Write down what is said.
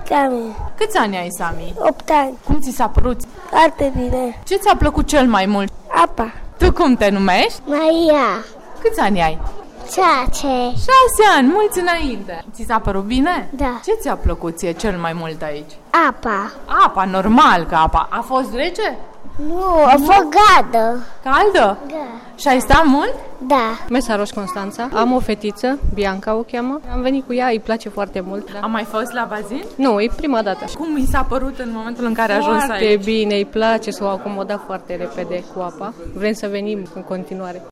Sami. Câți ani ai, Sami? 8 ani. Cum ți s-a părut? Foarte bine. Ce ți-a plăcut cel mai mult? Apa. Tu cum te numești? Maria. Câți ani ai? 6. 6 ani, mulți înainte. Ți s-a părut bine? Da. Ce ți-a plăcut ție cel mai mult aici? Apa. Apa, normal că apa. A fost rece? Nu, a fost gadă. Caldă? Da. Și ai stat mult? Da. Mesaroș Constanța. Am o fetiță, Bianca o cheamă. Am venit cu ea, îi place foarte mult. Da. Am mai fost la bazin? Nu, e prima dată. Cum mi s-a părut în momentul în care a ajuns Foarte aici? bine, îi place, s-o acomoda foarte repede cu apa. Vrem să venim în continuare.